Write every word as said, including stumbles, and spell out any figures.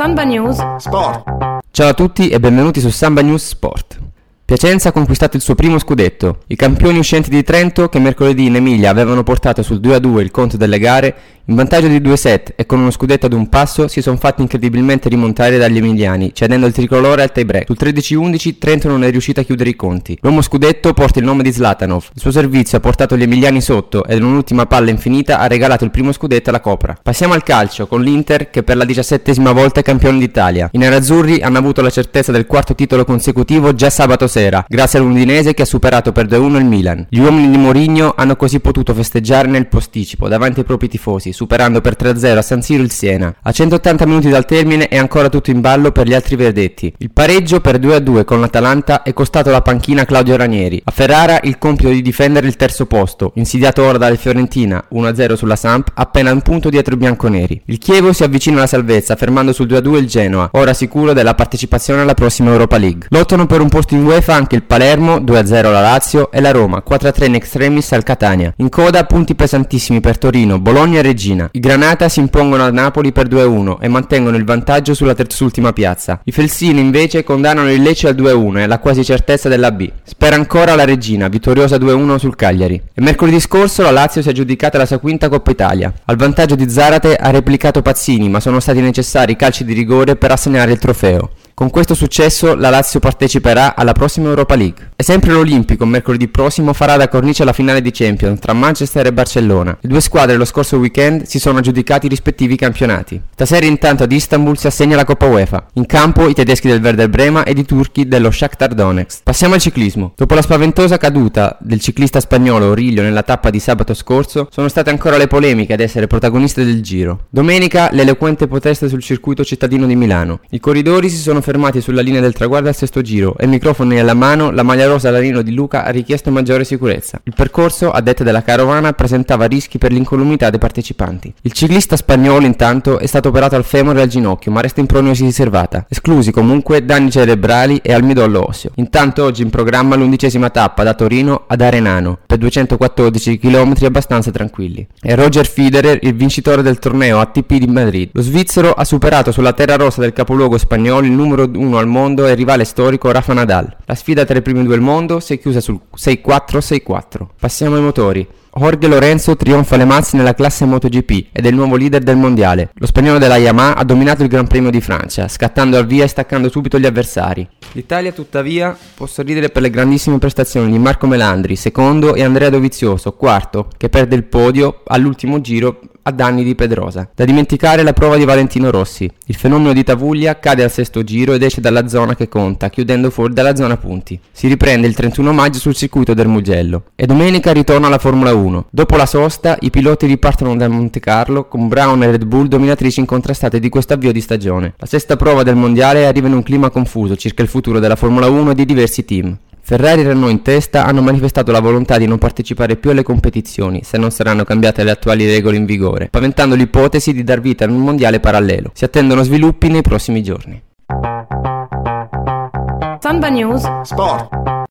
Samba News Sport. Ciao a tutti e benvenuti su Samba News Sport. Piacenza ha conquistato il suo primo scudetto. I campioni uscenti di Trento, che mercoledì in Emilia avevano portato sul due a due il conto delle gare, in vantaggio di due set e con uno scudetto ad un passo, si sono fatti incredibilmente rimontare dagli emiliani, cedendo il tricolore al tie break. Sul tredici undici Trento non è riuscito a chiudere i conti. L'uomo scudetto porta il nome di Zlatanov. Il suo servizio ha portato gli emiliani sotto ed in un'ultima palla infinita ha regalato il primo scudetto alla Copra. Passiamo al calcio, con l'Inter che per la diciassettesima volta è campione d'Italia. I nerazzurri hanno avuto la certezza del quarto titolo consecutivo già sabato sera, grazie all'Udinese che ha superato per due a uno il Milan. Gli uomini di Mourinho hanno così potuto festeggiare nel posticipo davanti ai propri tifosi, superando per tre a zero a San Siro il Siena. A centottanta minuti dal termine è ancora tutto in ballo per gli altri verdetti. Il pareggio per due a due con l'Atalanta è costato la panchina a Claudio Ranieri. A Ferrara il compito di difendere il terzo posto, insidiato ora dalla Fiorentina, uno a zero sulla Samp, appena un punto dietro i bianconeri. Il Chievo si avvicina alla salvezza, fermando sul due a due il Genoa, ora sicuro della partecipazione alla prossima Europa League. Lottano per un posto in UEFA anche il Palermo, due a zero alla Lazio, e la Roma, quattro a tre in extremis al Catania. In coda punti pesantissimi per Torino, Bologna e Reggina. I Granata si impongono a Napoli per due a uno e mantengono il vantaggio sulla terzultima piazza. I Felsini invece condannano il Lecce al due a uno e alla quasi certezza della B. Spera ancora la Reggina, vittoriosa due a uno sul Cagliari. E mercoledì scorso la Lazio si è aggiudicata la sua quinta Coppa Italia. Al vantaggio di Zarate ha replicato Pazzini, ma sono stati necessari calci di rigore per assegnare il trofeo. Con questo successo la Lazio parteciperà alla prossima Europa League. E sempre l'Olimpico mercoledì prossimo farà da cornice alla finale di Champions tra Manchester e Barcellona. Le due squadre lo scorso weekend si sono aggiudicati i rispettivi campionati. Stasera intanto ad Istanbul si assegna la Coppa UEFA. In campo i tedeschi del Werder Brema ed i turchi dello Shakhtar Donetsk. Passiamo al ciclismo. Dopo la spaventosa caduta del ciclista spagnolo Origlio nella tappa di sabato scorso, sono state ancora le polemiche ad essere protagoniste del Giro. Domenica l'eloquente protesta sul circuito cittadino di Milano. I corridori si sono fermati sulla linea del traguardo al sesto giro e microfoni alla mano la maglia rosa Larino di Luca ha richiesto maggiore sicurezza. Il percorso, a detta della carovana, presentava rischi per l'incolumità dei partecipanti. Il ciclista spagnolo intanto è stato operato al femore e al ginocchio ma resta in prognosi riservata, esclusi comunque danni cerebrali e al midollo osseo. Intanto oggi in programma l'undicesima tappa da Torino ad Arenano per duecentoquattordici chilometri abbastanza tranquilli. E Roger Federer, il vincitore del torneo A T P di Madrid. Lo svizzero ha superato sulla terra rossa del capoluogo spagnolo il numero uno al mondo e il rivale storico Rafa Nadal. La sfida tra i primi due al mondo si è chiusa sul sei quattro sei quattro. Passiamo ai motori. Jorge Lorenzo trionfa alle mazze nella classe MotoGP ed è il nuovo leader del mondiale. Lo spagnolo della Yamaha ha dominato il Gran Premio di Francia, scattando al via e staccando subito gli avversari. L'Italia tuttavia può sorridere per le grandissime prestazioni di Marco Melandri, secondo, e Andrea Dovizioso, quarto, che perde il podio all'ultimo giro a danni di Pedrosa. Da dimenticare la prova di Valentino Rossi. Il fenomeno di Tavuglia cade al sesto giro ed esce dalla zona che conta, chiudendo fuori dalla zona punti. Si riprende il trentuno maggio sul circuito del Mugello. E domenica ritorna alla Formula uno. Dopo la sosta, i piloti ripartono da Monte Carlo con Brown e Red Bull dominatrici incontrastate di questo avvio di stagione. La sesta prova del mondiale arriva in un clima confuso circa il futuro della Formula uno e di diversi team. Ferrari e Renault in testa hanno manifestato la volontà di non partecipare più alle competizioni se non saranno cambiate le attuali regole in vigore, paventando l'ipotesi di dar vita a un mondiale parallelo. Si attendono sviluppi nei prossimi giorni. Samba News Sport.